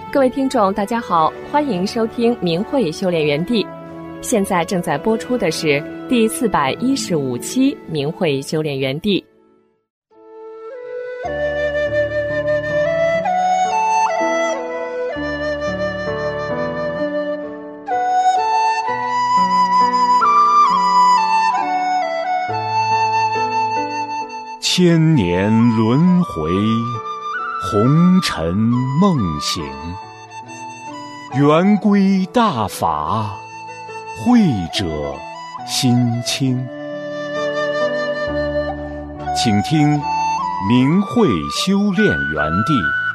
各位听众大家好，欢迎收听明慧修炼园地。现在正在播出的是第415期明慧修炼园地。 千年轮回，红尘梦醒，圆规大法，慧者心清。请听明慧修炼园地。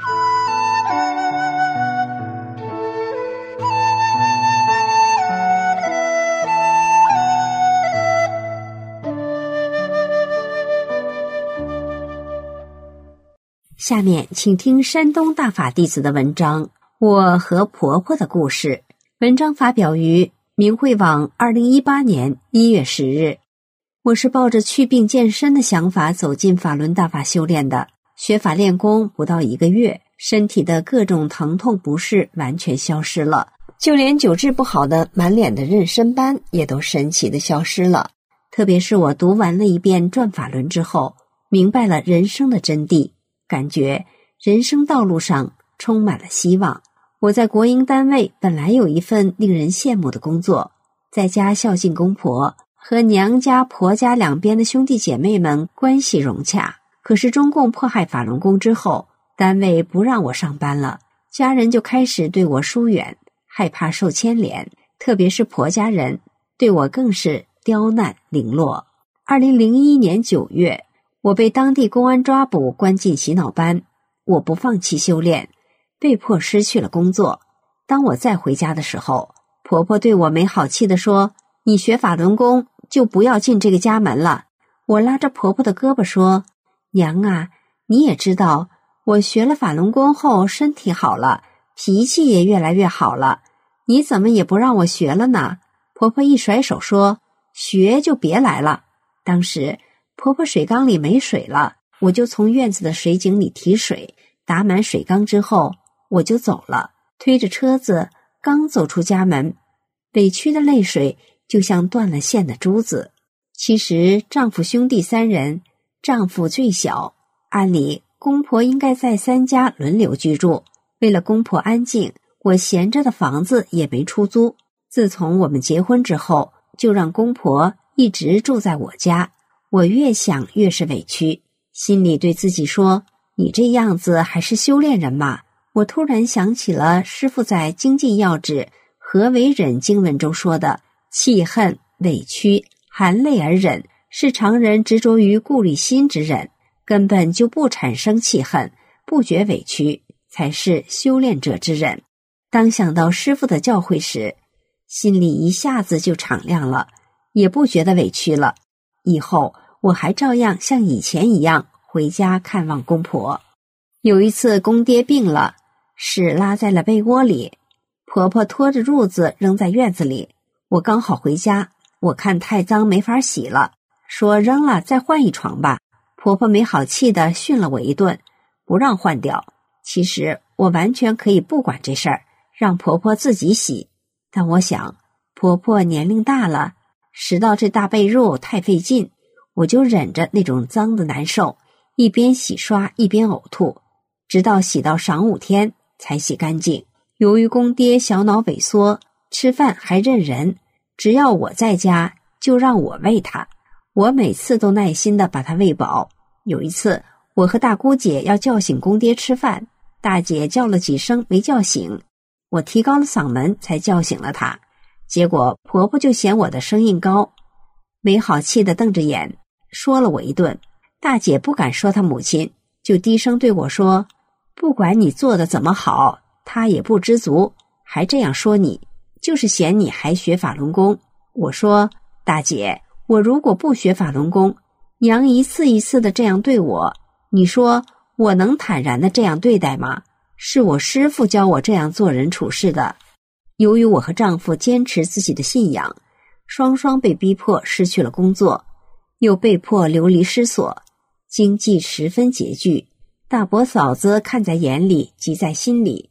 下面请听山东大法弟子的文章《我和婆婆的故事》。文章发表于明慧网2018年1月10日。我是抱着祛病健身的想法走进法轮大法修炼的，学法练功不到1个月，身体的各种疼痛不适完全消失了，就连久治不好的满脸的妊娠斑也都神奇的消失了。特别是我读完了一遍转法轮之后，明白了人生的真谛，感觉人生道路上充满了希望。我在国营单位本来有一份令人羡慕的工作，在家孝敬公婆，和娘家婆家两边的兄弟姐妹们关系融洽。可是中共迫害法轮功之后，单位不让我上班了，家人就开始对我疏远，害怕受牵连，特别是婆家人对我更是刁难凌落。2001年9月，我被当地公安抓捕，关进洗脑班。我不放弃修炼，被迫失去了工作。当我再回家的时候，婆婆对我没好气地说，你学法轮功就不要进这个家门了。我拉着婆婆的胳膊说，娘啊，你也知道，我学了法轮功后身体好了，脾气也越来越好了，你怎么也不让我学了呢？婆婆一甩手说，学就别来了。当时婆婆水缸里没水了，我就从院子的水井里提水，打满水缸之后我就走了，推着车子刚走出家门，委屈的泪水就像断了线的珠子。其实丈夫兄弟3人，丈夫最小，按理公婆应该在3家轮流居住，为了公婆安静，我闲着的房子也没出租。自从我们结婚之后，就让公婆一直住在我家。我越想越是委屈，心里对自己说，你这样子还是修炼人吗？我突然想起了师父在精进要旨何为忍经文中说的，气恨委屈含泪而忍，是常人执着于顾虑心之忍，根本就不产生气恨，不觉委屈，才是修炼者之忍。当想到师父的教诲时，心里一下子就敞亮了，也不觉得委屈了。以后我还照样像以前一样回家看望公婆。有一次公爹病了，屎拉在了被窝里，婆婆拖着褥子扔在院子里，我刚好回家，我看太脏没法洗了，说扔了再换一床吧。婆婆没好气地训了我一顿，不让换掉。其实我完全可以不管这事儿，让婆婆自己洗，但我想婆婆年龄大了，拾到这大被褥太费劲，我就忍着那种脏的难受，一边洗刷一边呕吐，直到洗到晌午天才洗干净。由于公爹小脑萎缩，吃饭还认人，只要我在家就让我喂他，我每次都耐心地把他喂饱。有一次我和大姑姐要叫醒公爹吃饭，大姐叫了几声没叫醒，我提高了嗓门才叫醒了他，结果婆婆就嫌我的声音高，没好气地瞪着眼说了我一顿。大姐不敢说她母亲，就低声对我说，不管你做的怎么好，她也不知足，还这样说你，就是嫌你还学法轮功。我说，大姐，我如果不学法轮功，娘一次一次的这样对我，你说我能坦然的这样对待吗？是我师父教我这样做人处事的。由于我和丈夫坚持自己的信仰，双双被逼迫失去了工作，又被迫流离失所，经济十分拮据。大伯嫂子看在眼里，急在心里，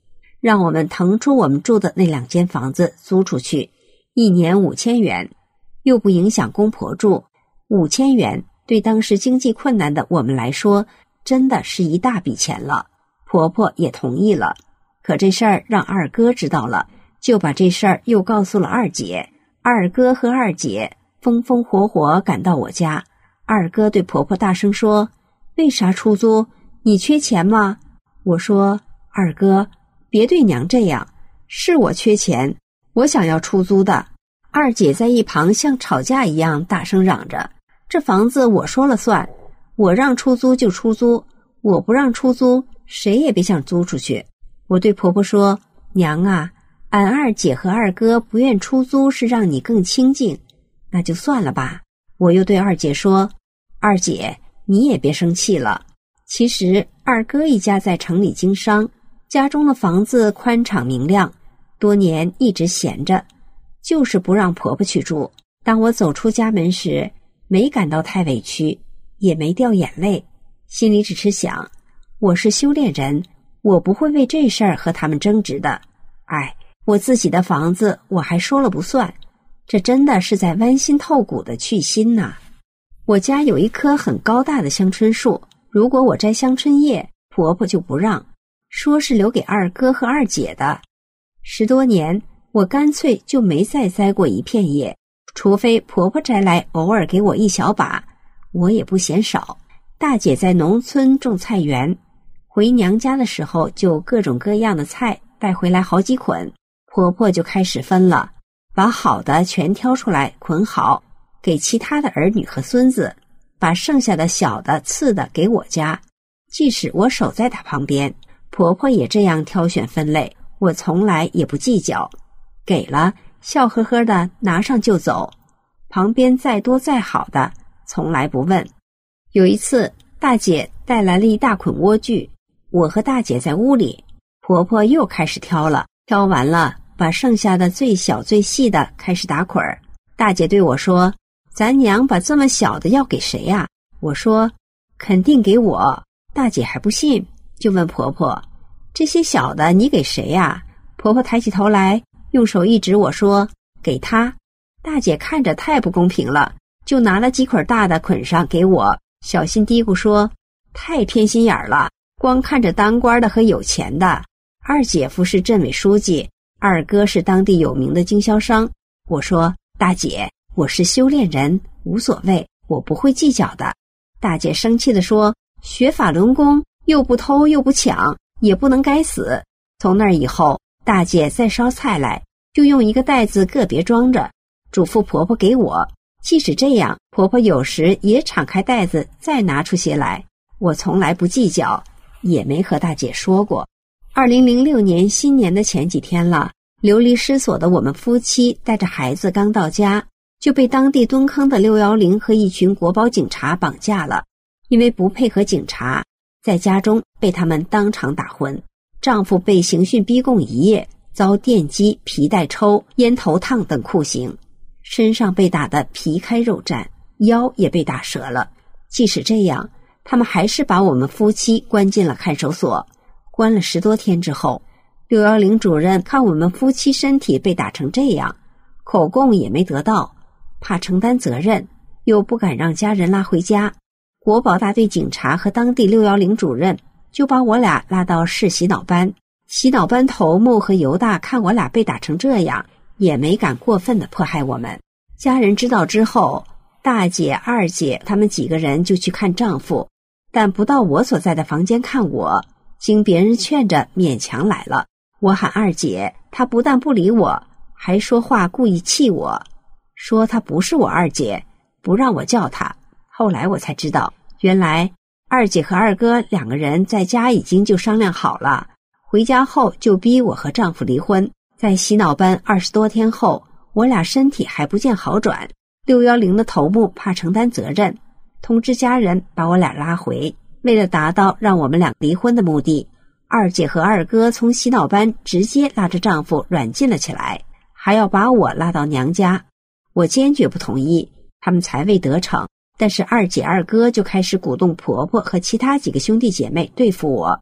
让我们腾出我们住的那2间房子租出去，1年5000元，又不影响公婆住。5000元对当时经济困难的我们来说，真的是一大笔钱了。婆婆也同意了，可这事儿让二哥知道了，就把这事儿又告诉了二姐。二哥和二姐风风火火赶到我家，二哥对婆婆大声说：“为啥出租？你缺钱吗？”我说：“二哥，别对娘这样，是我缺钱，我想要出租的。”二姐在一旁像吵架一样大声嚷着：“这房子我说了算，我让出租就出租，我不让出租，谁也别想租出去。”我对婆婆说：“娘啊，俺二姐和二哥不愿出租是让你更清静，那就算了吧。”我又对二姐说：“二姐，你也别生气了。其实二哥一家在城里经商，家中的房子宽敞明亮，多年一直闲着，就是不让婆婆去住。”当我走出家门时，没感到太委屈，也没掉眼泪，心里只是想，我是修炼人，我不会为这事儿和他们争执的。哎，我自己的房子我还说了不算，这真的是在剜心透骨的去心呐。我家有一棵很高大的香椿树，如果我摘香椿叶，婆婆就不让，说是留给二哥和二姐的。10多年，我干脆就没再摘过一片叶，除非婆婆摘来偶尔给我一小把，我也不嫌少。大姐在农村种菜园，回娘家的时候就各种各样的菜带回来好几捆，婆婆就开始分了，把好的全挑出来捆好，给其他的儿女和孙子，把剩下的小的次的给我家。即使我守在她旁边，婆婆也这样挑选分类，我从来也不计较，给了笑呵呵的拿上就走，旁边再多再好的从来不问。有一次大姐带来了一大捆莴苣，我和大姐在屋里，婆婆又开始挑了，挑完了把剩下的最小最细的开始打捆儿。大姐对我说：“咱娘把这么小的要给谁呀？”我说：“肯定给我。”大姐还不信，就问婆婆：“这些小的你给谁呀？”婆婆抬起头来，用手一指我说：“给她。”大姐看着太不公平了，就拿了几捆大的捆上给我，小心嘀咕说：“太偏心眼了，光看着当官的和有钱的。二姐夫是镇委书记，二哥是当地有名的经销商。”我说：“大姐，我是修炼人，无所谓，我不会计较的。”大姐生气地说：“学法轮功，又不偷又不抢，也不能该死。”从那以后，大姐再烧菜来，就用一个袋子个别装着，嘱咐婆婆给我。即使这样，婆婆有时也敞开袋子再拿出些来，我从来不计较，也没和大姐说过。2006年新年的前几天了，流离失所的我们夫妻带着孩子刚到家，就被当地蹲坑的610和一群国保警察绑架了。因为不配合警察，在家中被他们当场打昏，丈夫被刑讯逼供1夜，遭电击、皮带抽、烟头烫等酷刑，身上被打得皮开肉绽，腰也被打折了。即使这样，他们还是把我们夫妻关进了看守所。关了10多天之后，610主任看我们夫妻身体被打成这样，口供也没得到，怕承担责任，又不敢让家人拉回家，国保大队警察和当地610主任就把我俩拉到市洗脑班。洗脑班头目和犹大看我俩被打成这样，也没敢过分的迫害我们。家人知道之后，大姐、二姐他们几个人就去看丈夫，但不到我所在的房间看我，经别人劝着勉强来了。我喊二姐，她不但不理我，还说话故意气我，说她不是我二姐，不让我叫她。后来我才知道，原来二姐和二哥2个人在家已经就商量好了，回家后就逼我和丈夫离婚。在洗脑班20多天后，我俩身体还不见好转，610的头目怕承担责任，通知家人把我俩拉回。为了达到让我们俩离婚的目的，二姐和二哥从洗脑班直接拉着丈夫软禁了起来，还要把我拉到娘家。我坚决不同意，他们才未得逞，但是二姐二哥就开始鼓动婆婆和其他几个兄弟姐妹对付我。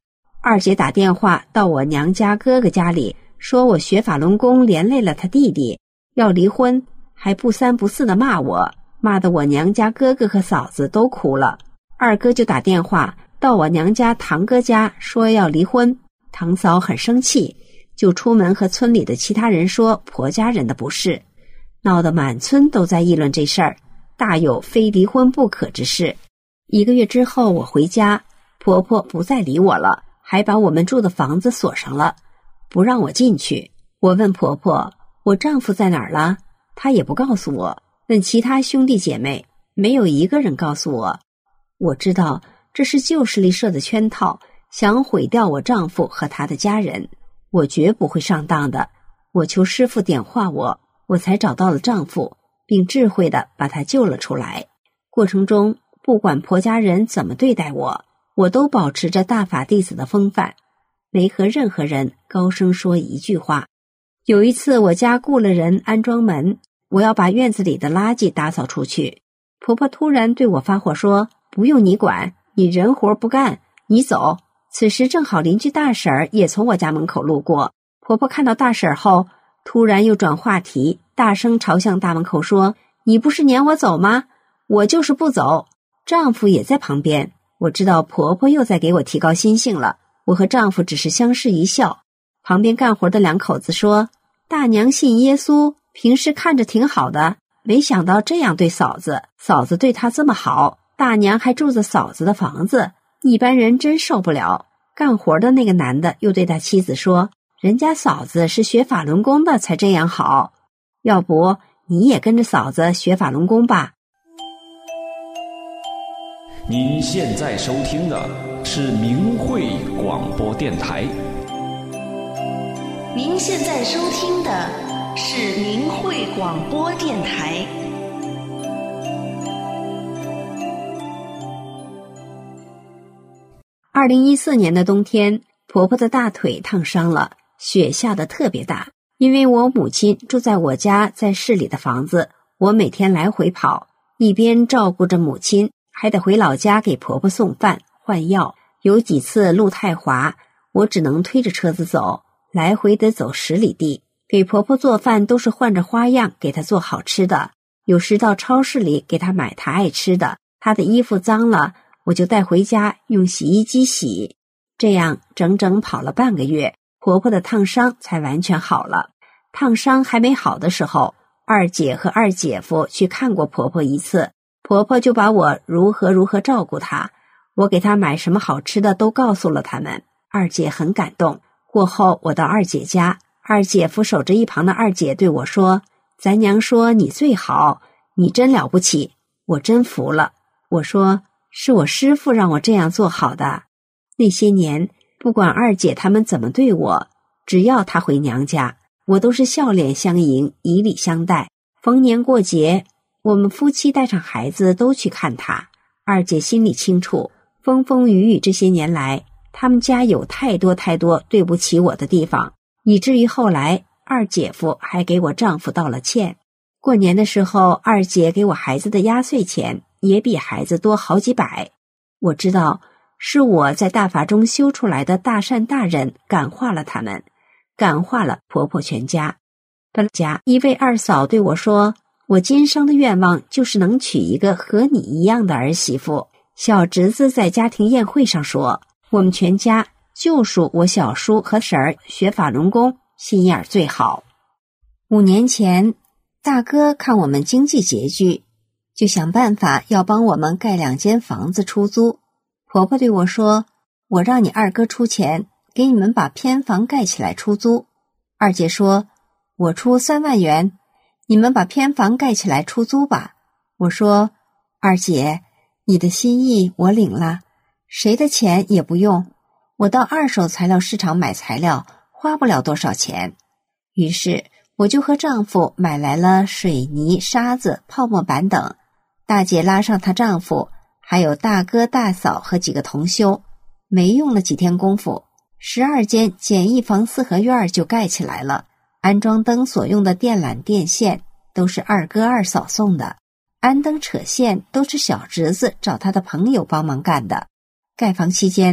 二姐打电话到我娘家哥哥家里，说我学法轮功连累了他弟弟，要离婚，还不三不四地骂我，骂得我娘家哥哥和嫂子都哭了。二哥就打电话到我娘家堂哥家，说要离婚。堂嫂很生气，就出门和村里的其他人说婆家人的不是，闹得满村都在议论这事儿，大有非离婚不可之势。1个月之后我回家，婆婆不再理我了，还把我们住的房子锁上了，不让我进去。我问婆婆我丈夫在哪儿了，她也不告诉我。问其他兄弟姐妹，没有一个人告诉我。我知道这是旧势力设的圈套，想毁掉我丈夫和他的家人，我绝不会上当的。我求师父点化我才找到了丈夫，并智慧地把他救了出来。过程中不管婆家人怎么对待我都保持着大法弟子的风范，没和任何人高声说一句话。有一次我家雇了人安装门，我要把院子里的垃圾打扫出去，婆婆突然对我发火说，不用你管，你人活不干，你走。此时正好邻居大婶儿也从我家门口路过，婆婆看到大婶儿后，突然又转话题，大声朝向大门口说，你不是撵我走吗？我就是不走。丈夫也在旁边，我知道婆婆又在给我提高心性了，我和丈夫只是相视一笑。旁边干活的2口子说，大娘信耶稣，平时看着挺好的，没想到这样对嫂子，嫂子对她这么好，大娘还住着嫂子的房子，一般人真受不了。干活的那个男的又对他妻子说，人家嫂子是学法轮功的才这样好，要不你也跟着嫂子学法轮功吧。 您现在收听的是明慧广播电台。 您现在收听的是明慧广播电台。 2014年的冬天，婆婆的大腿烫伤了，雪下得特别大。因为我母亲住在我家在市里的房子，我每天来回跑，一边照顾着母亲，还得回老家给婆婆送饭换药。有几次路太滑，我只能推着车子走，来回得走10里地。给婆婆做饭都是换着花样给她做好吃的，有时到超市里给她买她爱吃的。她的衣服脏了，我就带回家用洗衣机洗。这样整整跑了半个月，婆婆的烫伤才完全好了。烫伤还没好的时候，二姐和二姐夫去看过婆婆一次，婆婆就把我如何照顾她，我给她买什么好吃的都告诉了他们。二姐很感动。过后我到二姐家，二姐夫守着一旁的二姐对我说，咱娘说你最好，你真了不起，我真服了。我说，是我师父让我这样做好的。那些年不管二姐他们怎么对我，只要她回娘家，我都是笑脸相迎，以礼相待。逢年过节，我们夫妻带上孩子都去看她。二姐心里清楚，风风雨雨这些年来，他们家有太多对不起我的地方，以至于后来二姐夫还给我丈夫道了歉。过年的时候，二姐给我孩子的压岁钱也比孩子多好几百。我知道是我在大法中修出来的大善大忍感化了他们，感化了婆婆全家。本家一位二嫂对我说，我今生的愿望就是能娶一个和你一样的儿媳妇。小侄子在家庭宴会上说，我们全家就属我小叔和婶儿学法轮功心眼最好。5年前，大哥看我们经济拮据，就想办法要帮我们盖2间房子出租。婆婆对我说，我让你二哥出钱给你们把偏房盖起来出租。二姐说，我出3万元，你们把偏房盖起来出租吧。我说，二姐，你的心意我领了，谁的钱也不用，我到二手材料市场买材料花不了多少钱。于是我就和丈夫买来了水泥、沙子、泡沫板等，大姐拉上她丈夫，还有大哥大嫂和几个同修，没用了几天功夫，12间简易房4合院就盖起来了。安装灯所用的电缆电线都是二哥二嫂送的，安灯扯线都是小侄子找他的朋友帮忙干的。盖房期间，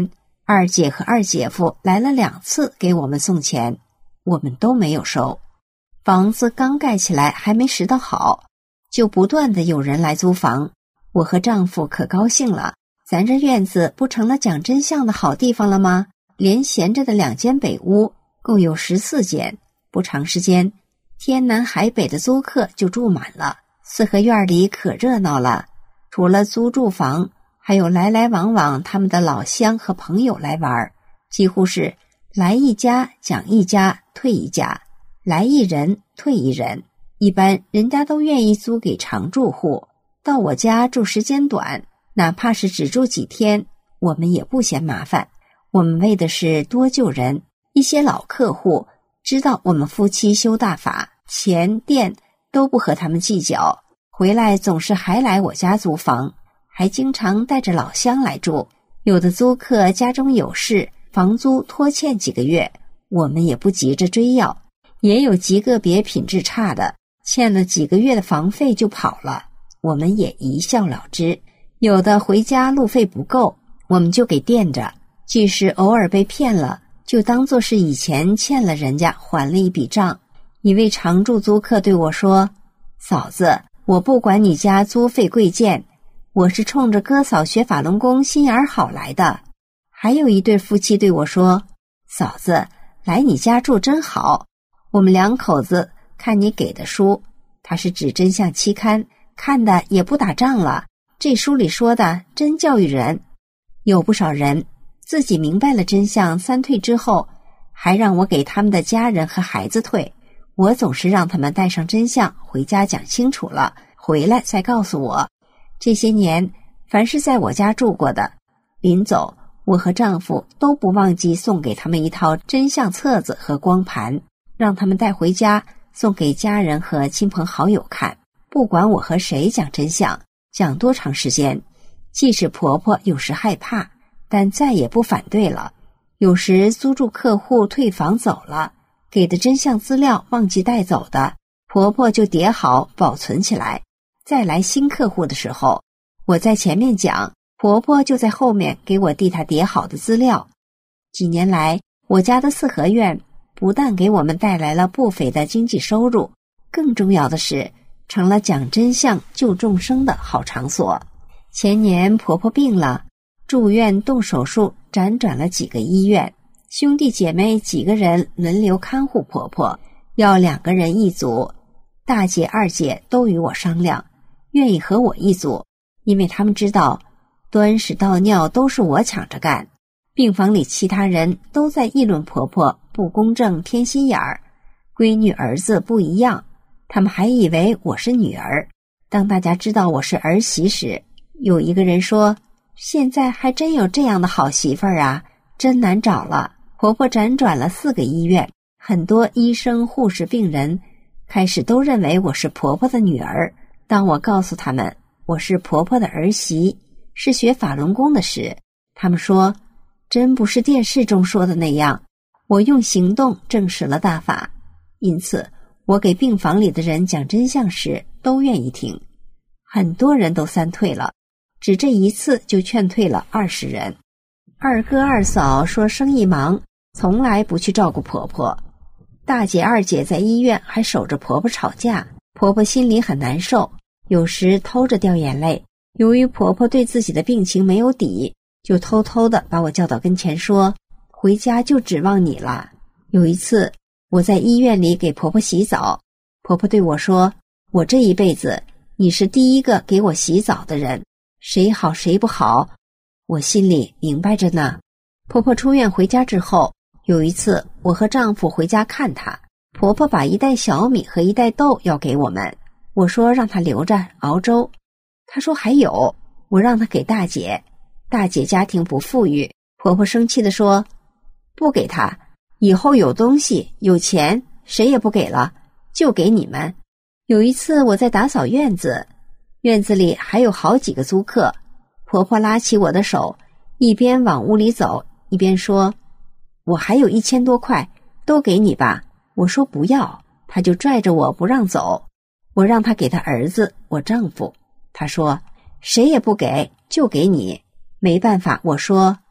二姐和二姐夫来了2次给我们送钱，我们都没有收。房子刚盖起来还没拾到好，就不断的有人来租房。我和丈夫可高兴了，咱这院子不成了讲真相的好地方了吗？连闲着的2间北屋共有14间，不长时间天南海北的租客就住满了，四合院里可热闹了。除了租住房，还有来来往往他们的老乡和朋友来玩，几乎是来一家讲一家退一家，来一人退一人。一般人家都愿意租给常住户，到我家住时间短，哪怕是只住几天，我们也不嫌麻烦。我们为的是多救人，一些老客户知道我们夫妻修大法，钱店都不和他们计较，回来总是还来我家租房，还经常带着老乡来住。有的租客家中有事，房租拖欠几个月，我们也不急着追要。也有极个别品质差的，欠了几个月的房费就跑了，我们也一笑了之。有的回家路费不够，我们就给垫着，即使偶尔被骗了，就当作是以前欠了人家还了一笔账。一位常住租客对我说，嫂子，我不管你家租费贵贱，我是冲着哥嫂学法轮功心眼好来的。还有一对夫妻对我说，嫂子，来你家住真好，我们2口子看你给的书，他是指真相期刊，看的也不打仗了，这书里说的真教育人。有不少人自己明白了真相3退之后，还让我给他们的家人和孩子退。我总是让他们带上真相回家讲清楚了，回来再告诉我。这些年凡是在我家住过的，临走我和丈夫都不忘记送给他们一套真相册子和光盘，让他们带回家送给家人和亲朋好友看。不管我和谁讲真相，讲多长时间，即使婆婆有时害怕，但再也不反对了。有时租住客户退房走了，给的真相资料忘记带走的，婆婆就叠好保存起来。再来新客户的时候，我在前面讲，婆婆就在后面给我递她叠好的资料。几年来，我家的四合院不但给我们带来了不菲的经济收入，更重要的是成了讲真相救众生的好场所。前年婆婆病了，住院动手术，辗转了几个医院，兄弟姐妹几个人轮流看护婆婆，要2个人一组。大姐二姐都与我商量，愿意和我一组，因为他们知道端屎倒尿都是我抢着干。病房里其他人都在议论婆婆不公正偏心眼儿，闺女儿子不一样，他们还以为我是女儿。当大家知道我是儿媳时，有一个人说，现在还真有这样的好媳妇儿啊，真难找了。婆婆辗转了4个医院，很多医生护士病人开始都认为我是婆婆的女儿。当我告诉他们我是婆婆的儿媳，是学法轮功的时，他们说真不是电视中说的那样，我用行动证实了大法。因此我给病房里的人讲真相时都愿意听。很多人都3退了，只这一次就劝退了20人。二哥二嫂说生意忙，从来不去照顾婆婆。大姐二姐在医院还守着婆婆吵架，婆婆心里很难受，有时偷着掉眼泪。由于婆婆对自己的病情没有底，就偷偷的把我叫到跟前说，回家就指望你了。有一次我在医院里给婆婆洗澡，婆婆对我说，我这一辈子你是第一个给我洗澡的人，谁好谁不好我心里明白着呢。婆婆出院回家之后，有一次我和丈夫回家看她，婆婆把1袋小米和1袋豆要给我们，我说让她留着熬粥，她说还有，我让她给大姐。大姐家庭不富裕，婆婆生气地说，不给她，以后有东西有钱谁也不给了，就给你们。有一次我在打扫院子，院子里还有好几个租客，婆婆拉起我的手，一边往屋里走，一边说，我还有1000多块，都给你吧。我说不要，她就拽着我不让走。我让她给她儿子，我丈夫。她说谁也不给，就给你。没办法，我说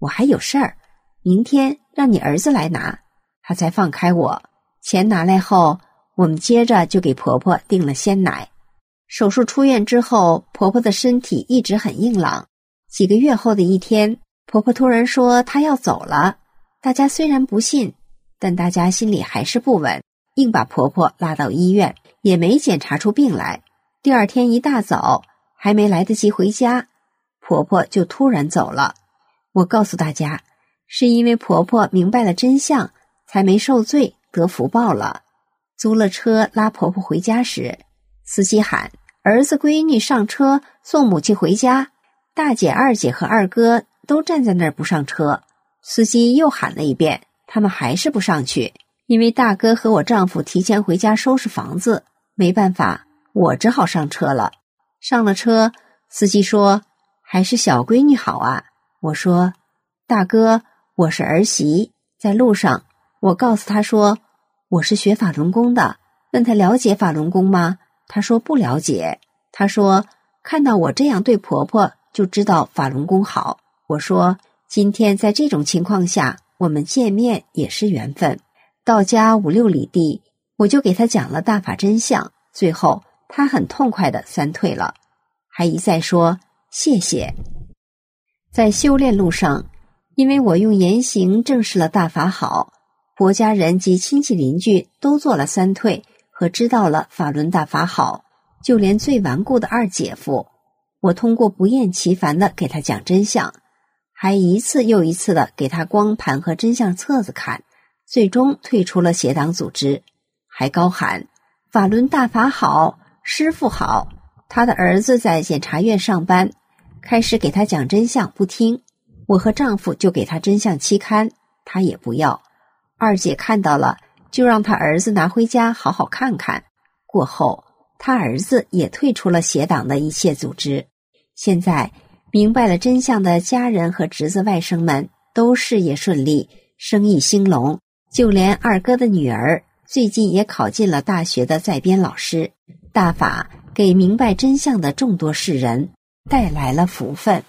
我还有事儿，明天让你儿子来拿。他才放开我。钱拿来后，我们接着就给婆婆订了鲜奶。手术出院之后，婆婆的身体一直很硬朗。几个月后的一天，婆婆突然说她要走了。大家虽然不信，但大家心里还是不稳，硬把婆婆拉到医院，也没检查出病来。第二天一大早，还没来得及回家，婆婆就突然走了。我告诉大家，是因为婆婆明白了真相，才没受罪得福报了。租了车拉婆婆回家时，司机喊儿子闺女上车送母亲回家，大姐二姐和二哥都站在那儿不上车。司机又喊了一遍，他们还是不上去。因为大哥和我丈夫提前回家收拾房子，没办法，我只好上车了。上了车，司机说还是小闺女好啊。我说大哥，我是儿媳。在路上我告诉他说我是学法轮功的，问他了解法轮功吗？他说不了解。他说看到我这样对婆婆就知道法轮功好。我说今天在这种情况下我们见面也是缘分。到家5、6里地，我就给他讲了大法真相，最后他很痛快地三退了，还一再说谢谢。在修炼路上，因为我用言行证实了大法好，婆家人及亲戚邻居都做了三退和知道了法轮大法好，就连最顽固的二姐夫，我通过不厌其烦地给他讲真相，还一次又一次地给他光盘和真相册子看，最终退出了邪党组织，还高喊法轮大法好，师父好。他的儿子在检察院上班，开始给他讲真相不听，我和丈夫就给他真相期刊，他也不要。二姐看到了，就让他儿子拿回家好好看看。过后他儿子也退出了邪党的一切组织。现在明白了真相的家人和侄子外甥们都事业顺利，生意兴隆，就连二哥的女儿最近也考进了大学的在编老师。大法给明白真相的众多世人带来了福分。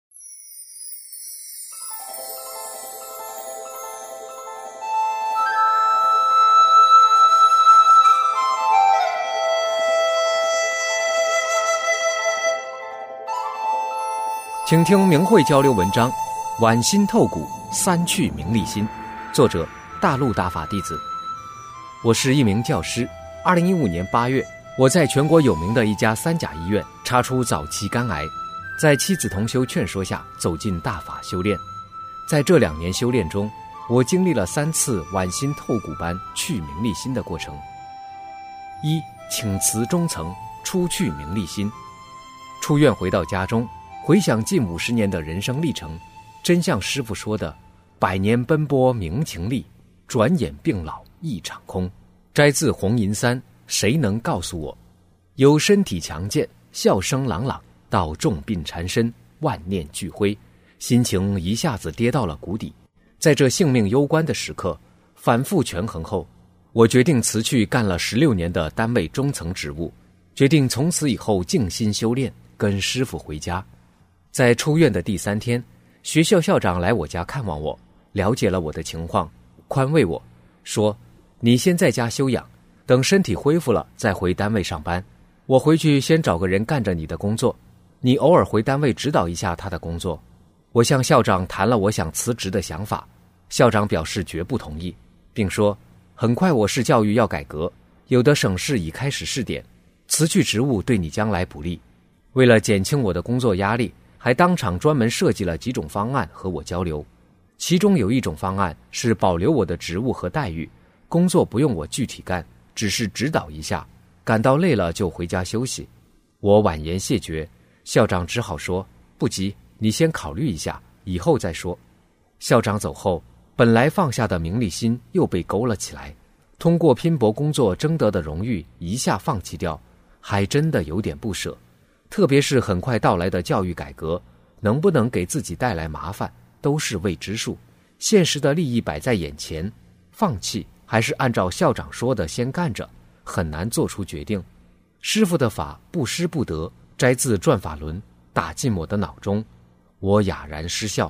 请听明慧交流文章《剜心透骨，三去名利心》，作者大陆大法弟子。我是一名教师。2015年8月，我在全国有名的一家3甲医院查出早期肝癌，在妻子同修劝说下走进大法修炼。在这2年修炼中，我经历了3次剜心透骨般去名利心的过程。1. 请辞中层，出去名利心。出院回到家中，回想近50年的人生历程，真像师父说的，100年奔波明情力，转眼病老一场空。摘自红银山，谁能告诉我？由身体强健，笑声朗朗，到重病缠身，万念俱灰，心情一下子跌到了谷底。在这性命攸关的时刻，反复权衡后，我决定辞去干了16年的单位中层职务，决定从此以后静心修炼，跟师父回家。在出院的第3天，学校校长来我家看望我，了解了我的情况，宽慰我说，你先在家休养，等身体恢复了再回单位上班。我回去先找个人干着你的工作，你偶尔回单位指导一下他的工作。我向校长谈了我想辞职的想法，校长表示绝不同意，并说很快我市教育要改革，有的省市已开始试点，辞去职务对你将来不利。为了减轻我的工作压力，还当场专门设计了几种方案和我交流。其中有一种方案是保留我的职务和待遇，工作不用我具体干，只是指导一下，感到累了就回家休息。我婉言谢绝，校长只好说不急，你先考虑一下，以后再说。校长走后，本来放下的名利心又被勾了起来，通过拼搏工作争得的荣誉一下放弃掉，还真的有点不舍。特别是很快到来的教育改革，能不能给自己带来麻烦都是未知数，现实的利益摆在眼前，放弃还是按照校长说的先干着，很难做出决定。师父的法不失不得，摘自转法轮，打进我的脑中，我哑然失笑，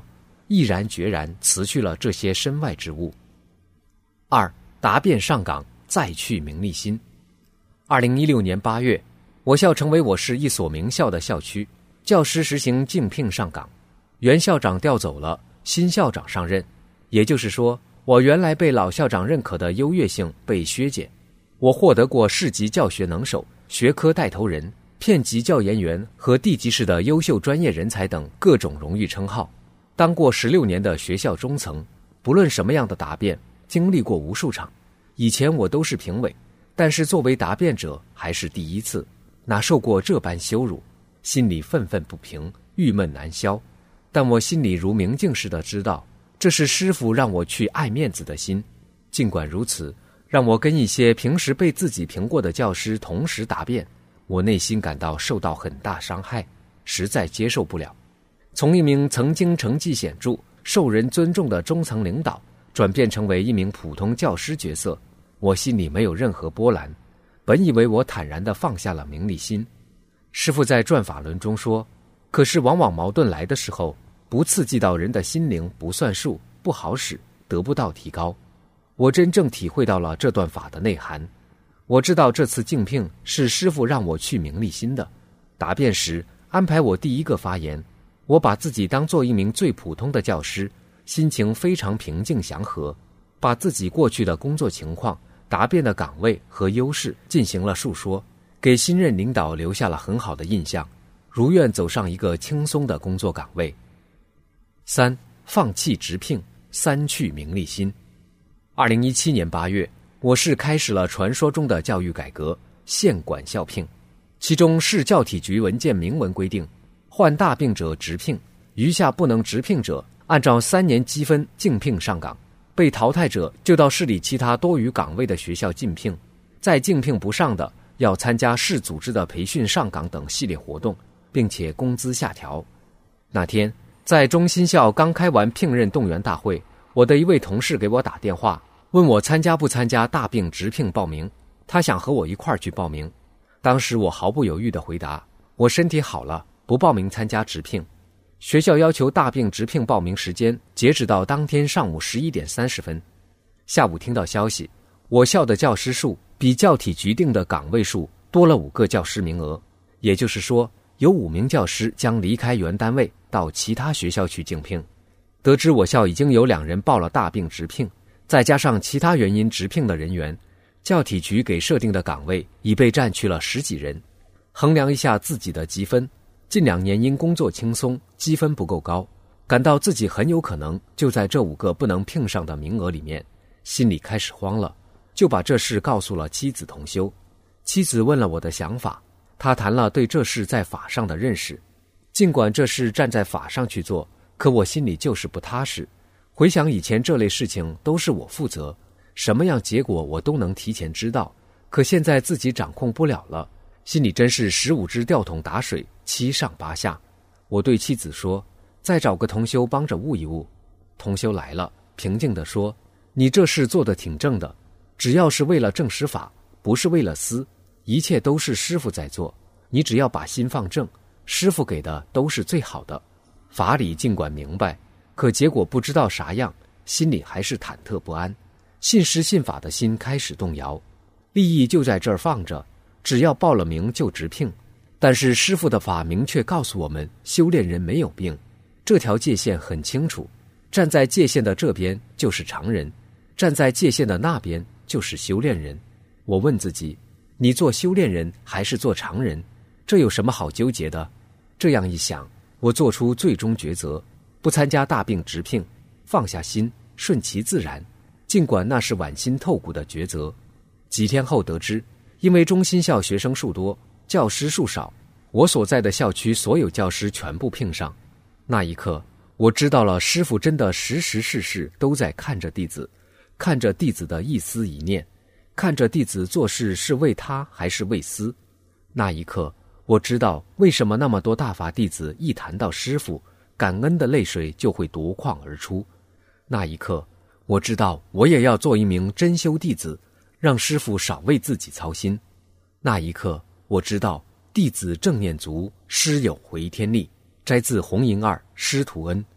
毅然决然辞去了这些身外之物。2. 答辩上岗，再去名利心。2016年8月，我校成为我市一所名校的校区，教师实行竞聘上岗，原校长调走了，新校长上任。也就是说，我原来被老校长认可的优越性被削减。我获得过市级教学能手、学科带头人、片级教研员和地级市的优秀专业人才等各种荣誉称号，当过16年的学校中层，不论什么样的答辩，经历过无数场。以前我都是评委，但是作为答辩者还是第一次，哪受过这般羞辱，心里愤愤不平，郁闷难消。但我心里如明镜似的知道，这是师父让我去爱面子的心。尽管如此，让我跟一些平时被自己评过的教师同时答辩，我内心感到受到很大伤害，实在接受不了。从一名曾经成绩显著、受人尊重的中层领导，转变成为一名普通教师角色，我心里没有任何波澜。本以为我坦然地放下了名利心。师父在转法轮中说，可是往往矛盾来的时候，不刺激到人的心灵不算数，不好使，得不到提高。我真正体会到了这段法的内涵。我知道这次竞聘是师父让我去名利心的。答辩时安排我第一个发言，我把自己当作一名最普通的教师，心情非常平静祥和，把自己过去的工作情况、答辩的岗位和优势进行了述说，给新任领导留下了很好的印象，如愿走上一个轻松的工作岗位。3. 放弃直聘，三去名利心。2017年8月，我市开始了传说中的教育改革，县管校聘。其中市教体局文件明文规定，患大病者直聘，余下不能直聘者，按照3年积分竞聘上岗，被淘汰者就到市里其他多余岗位的学校竞聘，再竞聘不上的，要参加市组织的培训上岗等系列活动，并且工资下调。那天，在中新校刚开完聘任动员大会，我的一位同事给我打电话，问我参加不参加大病直聘报名，他想和我一块儿去报名。当时我毫不犹豫地回答，我身体好了，不报名参加直聘。学校要求大病直聘报名时间截止到当天上午11点30分。下午听到消息，我校的教师数比教体局定的岗位数多了5个教师名额，也就是说，有5名教师将离开原单位到其他学校去竞聘。得知我校已经有2人报了大病直聘，再加上其他原因直聘的人员，教体局给设定的岗位已被占去了10几人。衡量一下自己的积分，近2年因工作轻松，积分不够高，感到自己很有可能就在这5个不能聘上的名额里面，心里开始慌了，就把这事告诉了妻子同修。妻子问了我的想法，他谈了对这事在法上的认识。尽管这事站在法上去做，可我心里就是不踏实。回想以前这类事情都是我负责，什么样结果我都能提前知道，可现在自己掌控不了了，心里真是15只吊桶打水，7上8下。我对妻子说，再找个同修帮着悟一悟。同修来了，平静地说，你这事做得挺正的，只要是为了正实法，不是为了私，一切都是师父在做，你只要把心放正，师父给的都是最好的。法理尽管明白，可结果不知道啥样，心里还是忐忑不安，信师信法的心开始动摇。利益就在这儿放着，只要报了名就直聘，但是师父的法明确告诉我们，修炼人没有病，这条界限很清楚，站在界限的这边就是常人，站在界限的那边就是修炼人。我问自己，你做修炼人还是做常人？这有什么好纠结的？这样一想，我做出最终抉择，不参加大病直聘，放下心，顺其自然，尽管那是剜心透骨的抉择。几天后得知，因为中新校学生数多，教师数少，我所在的校区所有教师全部聘上。那一刻，我知道了师父真的时时事事都在看着弟子，看着弟子的一思一念，看着弟子做事是为他还是为私。那一刻，我知道为什么那么多大法弟子一谈到师父，感恩的泪水就会夺眶而出。那一刻，我知道我也要做一名真修弟子，让师父少为自己操心。那一刻，我知道弟子正念足，师有回天力。摘自红银2师徒恩。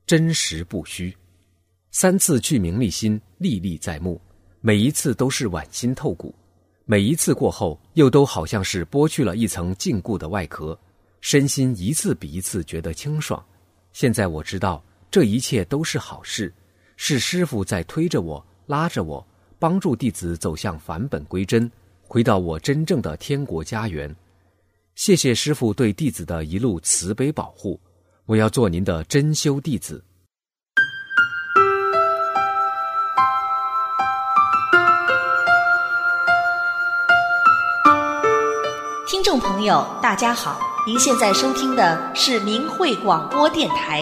真实不虚。3次去名利心历历在目，每一次都是剜心透骨，每一次过后又都好像是剥去了一层禁锢的外壳，身心一次比一次觉得清爽。现在我知道这一切都是好事，是师父在推着我，拉着我，帮助弟子走向返本归真，回到我真正的天国家园。谢谢师父对弟子的一路慈悲保护，我要做您的真修弟子。 听众朋友，大家好，您现在收听的是明慧广播电台。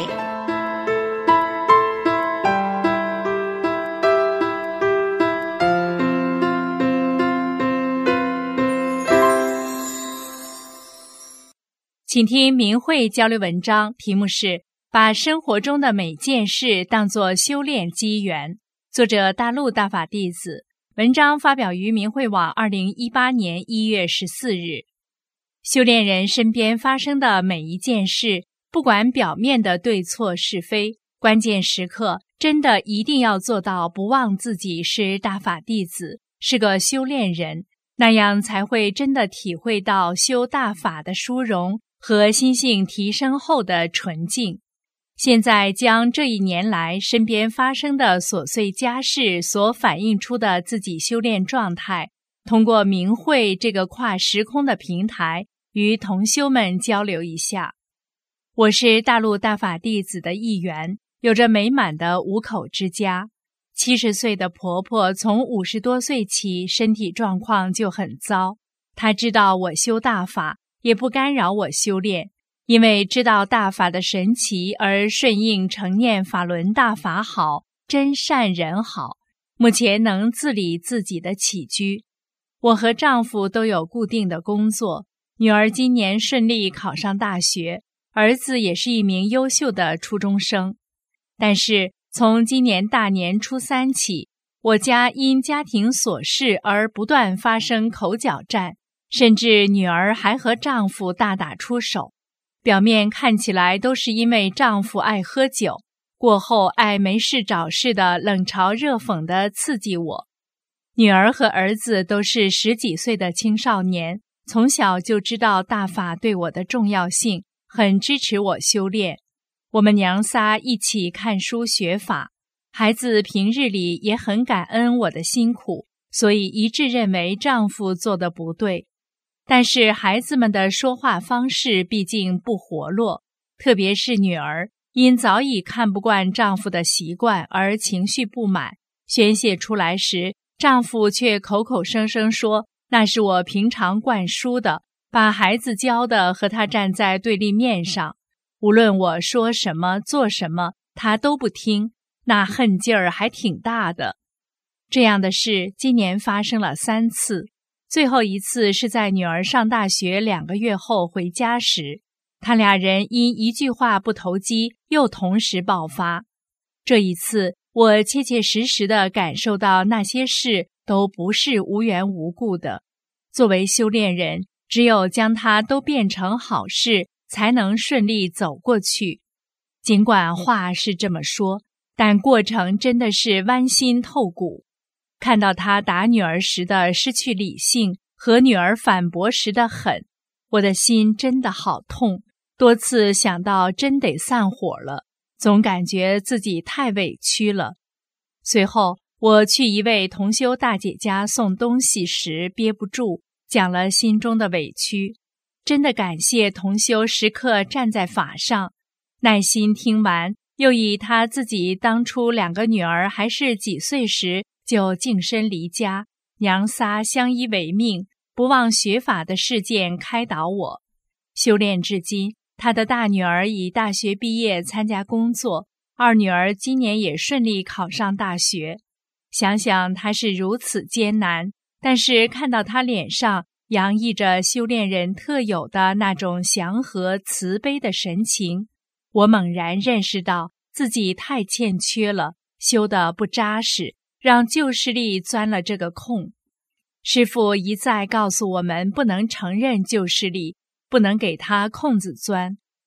请听明慧交流文章，题目是把生活中的每件事当作修炼机缘，作者大陆大法弟子，文章发表于明慧网2018年1月14日。修炼人身边发生的每一件事，不管表面的对错是非，关键时刻真的一定要做到不忘自己是大法弟子，是个修炼人，那样才会真的体会到修大法的殊荣和心性提升后的纯净。现在将这一年来身边发生的琐碎家事所反映出的自己修炼状态，通过明慧这个跨时空的平台与同修们交流一下。我是大陆大法弟子的一员，有着美满的5口之家。70岁的婆婆从50多岁起身体状况就很糟，她知道我修大法，也不干扰我修炼，因为知道大法的神奇而顺应承念法轮大法好，真善人好，目前能自理自己的起居。我和丈夫都有固定的工作，女儿今年顺利考上大学，儿子也是一名优秀的初中生。但是从今年大年初3起，我家因家庭琐事而不断发生口角战，甚至女儿还和丈夫大打出手。表面看起来都是因为丈夫爱喝酒，过后爱没事找事的冷嘲热讽地刺激我。女儿和儿子都是10几岁的青少年，从小就知道大法对我的重要性，很支持我修炼。我们娘仨一起看书学法，孩子平日里也很感恩我的辛苦，所以一致认为丈夫做得不对。但是孩子们的说话方式毕竟不活络，特别是女儿，因早已看不惯丈夫的习惯而情绪不满，宣泄出来时，丈夫却口口声声说那是我平常灌输的，把孩子教的和他站在对立面上，无论我说什么做什么他都不听，那恨劲儿还挺大的。这样的事今年发生了3次，最后一次是在女儿上大学2个月后回家时，他俩人因一句话不投机又同时爆发。这一次我切切实实地感受到那些事都不是无缘无故的，作为修炼人，只有将它都变成好事，才能顺利走过去。尽管话是这么说，但过程真的是剜心透骨。看到他打女儿时的失去理性和女儿反驳时的狠，我的心真的好痛，多次想到真得散伙了，总感觉自己太委屈了。随后我去一位同修大姐家送东西时憋不住，讲了心中的委屈。真的感谢同修时刻站在法上，耐心听完，又以他自己当初2个女儿还是几岁时就净身离家，娘仨相依为命，不忘学法的事件开导我。修炼至今，他的大女儿已大学毕业参加工作，2女儿今年也顺利考上大学。想想他是如此艰难，但是看到他脸上洋溢着修炼人特有的那种祥和慈悲的神情，我猛然认识到自己太欠缺了，修得不扎实，让旧势力钻了这个空。师父一再告诉我们不能承认旧势力，不能给他空子钻，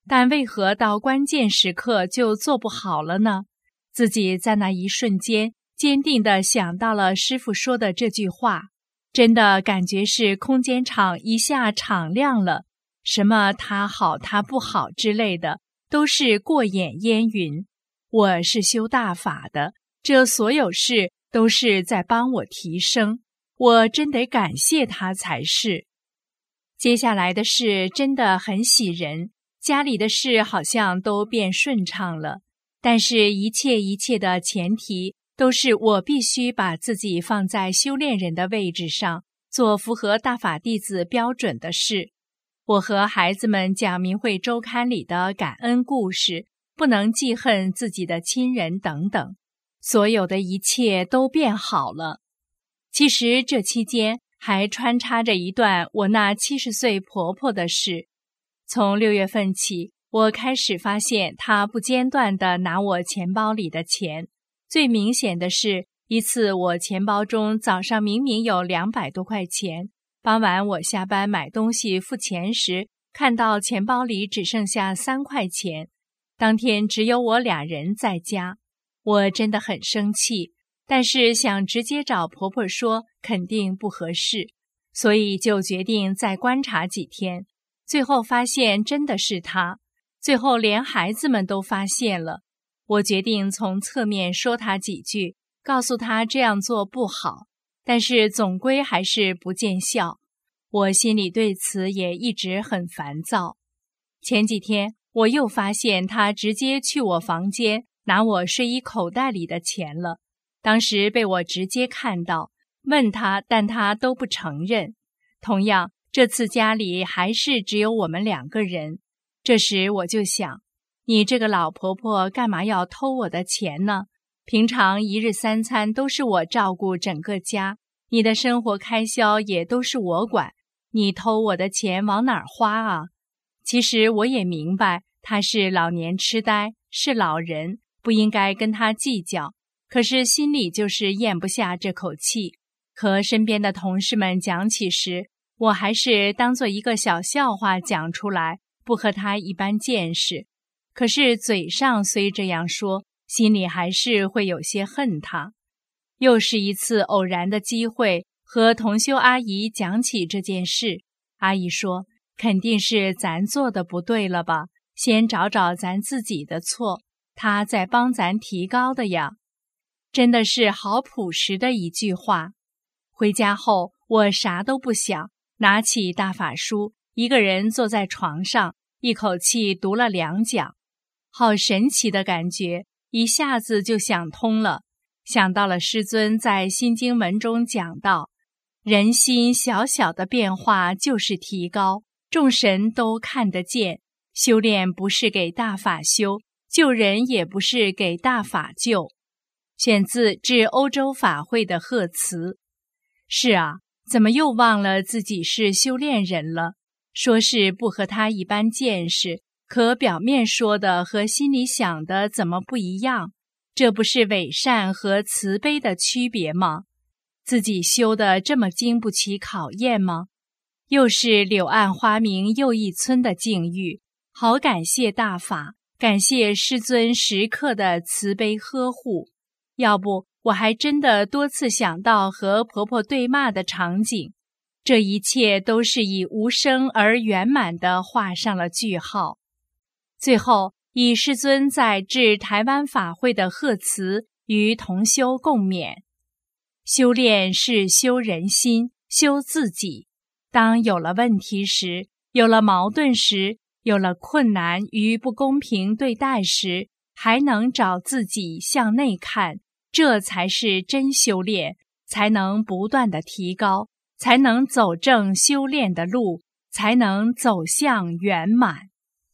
但为何到关键时刻就做不好了呢？自己在那一瞬间坚定地想到了师父说的这句话，真的感觉是空间场一下敞亮了，什么他好他不好之类的都是过眼烟云。我是修大法的，这所有事都是在帮我提升，我真得感谢他才是。接下来的事真的很喜人，家里的事好像都变顺畅了，但是一切的前提都是我必须把自己放在修炼人的位置上，做符合大法弟子标准的事。我和孩子们讲明慧周刊里的感恩故事，不能记恨自己的亲人等等，所有的一切都变好了。其实这期间还穿插着一段我那70岁婆婆的事。从6月份起，我开始发现她不间断地拿我钱包里的钱。最明显的是一次，我钱包中早上明明有200多块钱，傍晚我下班买东西付钱时，看到钱包里只剩下3块钱。当天只有我2人在家，我真的很生气，但是想直接找婆婆说肯定不合适，所以就决定再观察几天。最后发现真的是她，最后连孩子们都发现了。我决定从侧面说她几句，告诉她这样做不好，但是总归还是不见效。我心里对此也一直很烦躁。前几天我又发现她直接去我房间拿我睡衣口袋里的钱了，当时被我直接看到，问她，但她都不承认。同样，这次家里还是只有我们2个人。这时我就想，你这个老婆婆干嘛要偷我的钱呢？平常1日3餐都是我照顾整个家，你的生活开销也都是我管，你偷我的钱往哪儿花啊？其实我也明白她是老年痴呆，是老人，不应该跟她计较，可是心里就是咽不下这口气。和身边的同事们讲起时，我还是当做一个小笑话讲出来，不和她一般见识。可是嘴上虽这样说，心里还是会有些恨她。又是一次偶然的机会，和同修阿姨讲起这件事。阿姨说，肯定是咱做的不对了吧，先找找咱自己的错，她在帮咱提高的呀。真的是好朴实的一句话。回家后，我啥都不想，拿起大法书，一个人坐在床上，一口气读了2讲。好神奇的感觉，一下子就想通了。想到了师尊在心经文中讲到，人心小小的变化就是提高，众神都看得见。修炼不是给大法修，救人也不是给大法救。选自致欧洲法会的贺词。是啊，怎么又忘了自己是修炼人了？说是不和他一般见识，可表面说的和心里想的怎么不一样？这不是伪善和慈悲的区别吗？自己修的这么经不起考验吗？又是柳暗花明又一村的境遇，好感谢大法，感谢师尊时刻的慈悲呵护。要不我还真的多次想到和婆婆对骂的场景，这一切都是以无声而圆满地画上了句号。最后以师尊在致台湾法会的贺词与同修共勉。修炼是修人心，修自己。当有了问题时，有了矛盾时，有了困难与不公平对待时，还能找自己向内看，这才是真修炼，才能不断的提高，才能走正修炼的路，才能走向圆满。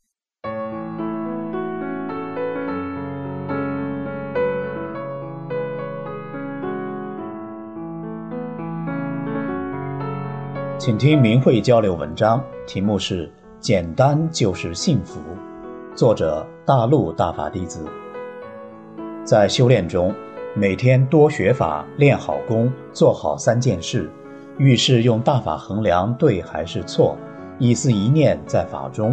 请听明慧交流文章，题目是简单就是幸福，作者大陆大法弟子。在修炼中，每天多学法，练好功，做好3件事，遇事用大法衡量对还是错，一思一念在法中，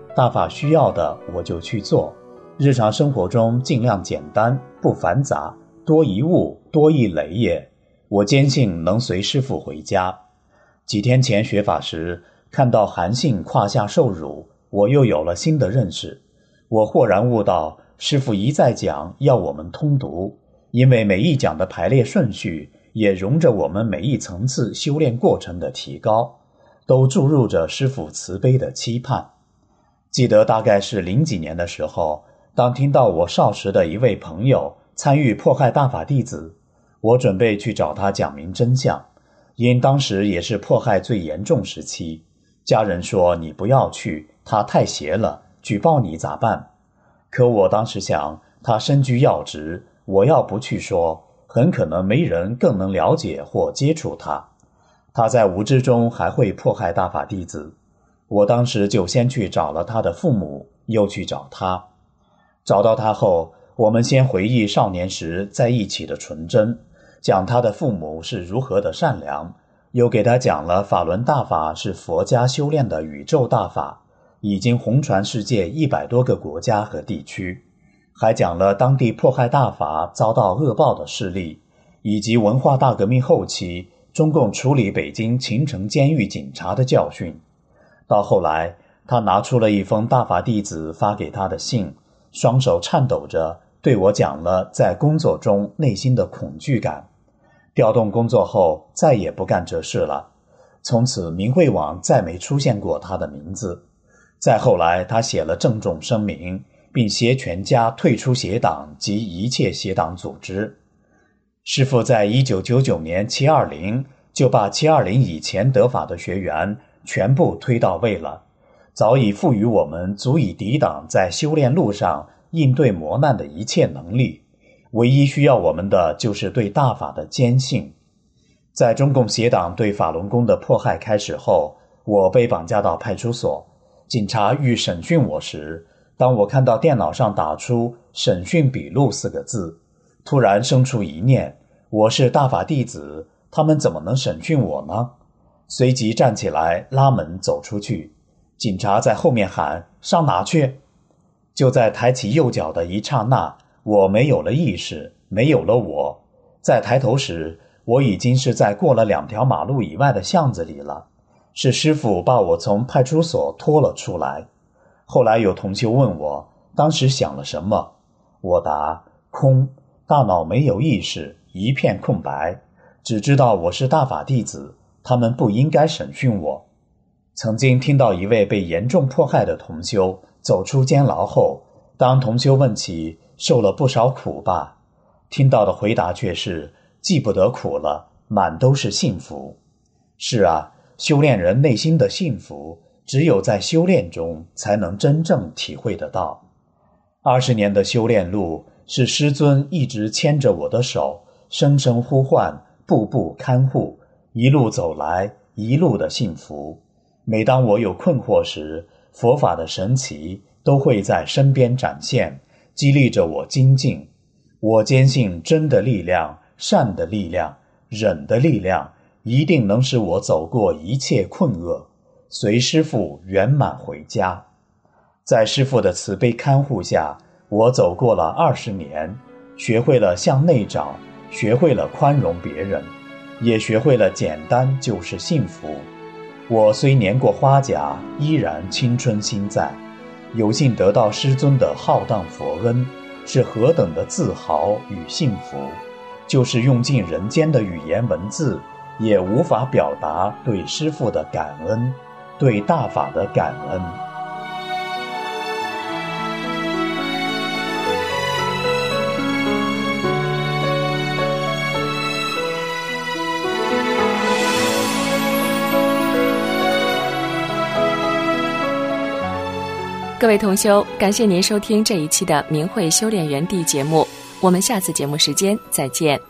大法需要的我就去做，日常生活中尽量简单不繁杂，多一物多一累也。我坚信能随师父回家。几天前学法时，看到韩信胯下受辱，我又有了新的认识。我豁然悟到，师父一再讲要我们通读，因为每一讲的排列顺序也容着我们每一层次修炼过程的提高，都注入着师父慈悲的期盼。记得大概是00几年的时候，当听到我少时的一位朋友参与迫害大法弟子，我准备去找他讲明真相，因当时也是迫害最严重时期。家人说你不要去，他太邪了，举报你咋办？可我当时想，他身居要职，我要不去说，很可能没人更能了解或接触他，他在无知中还会迫害大法弟子。我当时就先去找了他的父母，又去找他。找到他后，我们先回忆少年时在一起的纯真，讲他的父母是如何的善良，又给他讲了法轮大法是佛家修炼的宇宙大法，已经红传世界100多个国家和地区，还讲了当地迫害大法遭到恶报的事例，以及文化大革命后期中共处理北京秦城监狱警察的教训。到后来，他拿出了一封大法弟子发给他的信，双手颤抖着对我讲了在工作中内心的恐惧感。调动工作后再也不干这事了，从此明慧网再没出现过他的名字。再后来他写了郑重声明，并携全家退出邪党及一切邪党组织。师父在1999年720就把720以前得法的学员全部推到位了，早已赋予我们足以抵挡在修炼路上应对磨难的一切能力，唯一需要我们的就是对大法的坚信。在中共邪党对法轮功的迫害开始后，我被绑架到派出所，警察欲审讯我时，当我看到电脑上打出审讯笔录4个字，突然生出一念，我是大法弟子，他们怎么能审讯我呢？随即站起来拉门走出去，警察在后面喊上哪去？就在抬起右脚的一刹那，我没有了意识，没有了我。再抬头时，我已经是在过了2条马路以外的巷子里了，是师父把我从派出所拖了出来。后来有同修问我当时想了什么，我答空，大脑没有意识，一片空白，只知道我是大法弟子，他们不应该审讯我。曾经听到一位被严重迫害的同修走出监牢后，当同修问起受了不少苦吧，听到的回答却是记不得苦了，满都是幸福。是啊，修炼人内心的幸福，只有在修炼中才能真正体会得到。20年的修炼路，是师尊一直牵着我的手，声声呼唤，步步看护，一路走来，一路的幸福。每当我有困惑时，佛法的神奇都会在身边展现，激励着我精进。我坚信真的力量、善的力量、忍的力量，一定能使我走过一切困厄，随师父圆满回家。在师父的慈悲看护下，我走过了20年，学会了向内找，学会了宽容别人，也学会了简单就是幸福。我虽年过花甲，依然青春心在，有幸得到师尊的浩荡佛恩，是何等的自豪与幸福，就是用尽人间的语言文字也无法表达对师父的感恩，对大法的感恩。 各位同修，感谢您收听这一期的明慧修炼园地节目，我们下次节目时间再见。